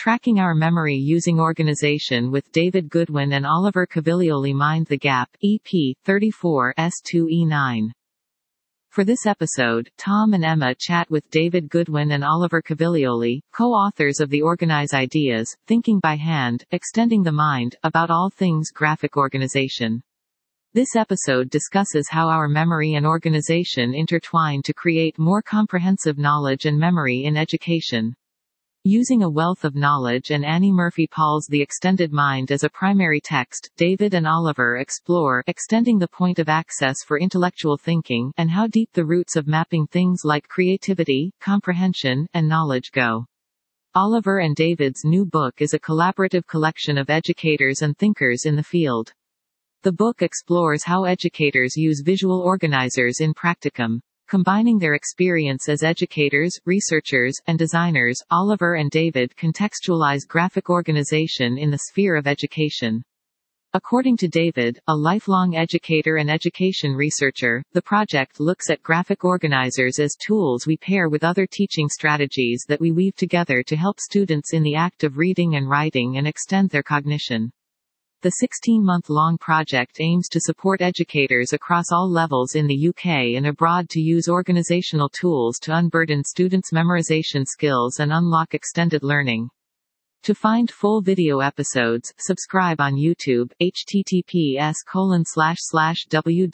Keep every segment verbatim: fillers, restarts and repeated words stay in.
Tracking Our Memory Using Organization with David Goodwin and Oliver Caviglioli. Mind the Gap, E P thirty-four S two E nine. For this episode, Tom and Emma chat with David Goodwin and Oliver Caviglioli, co-authors of the Organize Ideas, Thinking by Hand, Extending the Mind, about all things graphic organization. This episode discusses how our memory and organization intertwine to create more comprehensive knowledge and memory in education. Using A Wealth of Knowledge and Annie Murphy Paul's The Extended Mind as a primary text, David and Oliver explore extending the point of access for intellectual thinking and how deep the roots of mapping things like creativity, comprehension, and knowledge go. Oliver and David's new book is a collaborative collection of educators and thinkers in the field. The book explores how educators use visual organizers in practicum. Combining their experience as educators, researchers, and designers, Oliver and David contextualize graphic organization in the sphere of education. According to David, a lifelong educator and education researcher, the project looks at graphic organizers as tools we pair with other teaching strategies that we weave together to help students in the act of reading and writing and extend their cognition. The sixteen-month-long project aims to support educators across all levels in the U K and abroad to use organizational tools to unburden students' memorization skills and unlock extended learning. To find full video episodes, subscribe on YouTube, https colon slash slash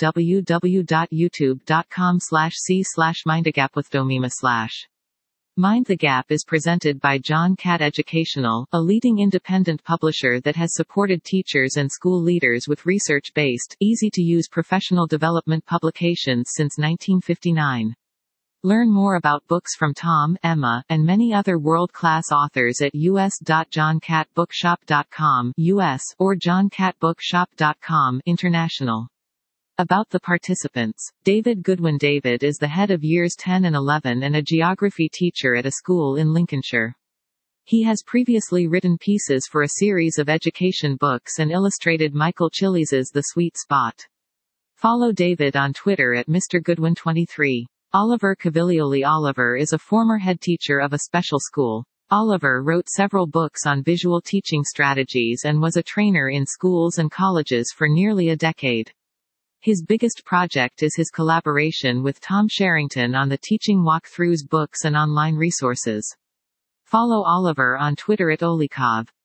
www.youtube.com slash c slash mindagapwithdomima slash. Mind the Gap is presented by John Catt Educational, a leading independent publisher that has supported teachers and school leaders with research-based, easy-to-use professional development publications since nineteen fifty-nine. Learn more about books from Tom, Emma, and many other world-class authors at u s dot john catt bookshop dot com U S or john catt bookshop dot com International. About the participants. David Goodwin. David is the head of years ten and eleven and a geography teacher at a school in Lincolnshire. He has previously written pieces for a series of education books and illustrated Michael Chillies's The Sweet Spot. Follow David on Twitter at Mister Goodwin twenty-three. Oliver Caviglioli. Oliver is a former head teacher of a special school. Oliver wrote several books on visual teaching strategies and was a trainer in schools and colleges for nearly a decade. His biggest project is his collaboration with Tom Sherrington on the Teaching Walkthroughs books and online resources. Follow Oliver on Twitter at Olikov.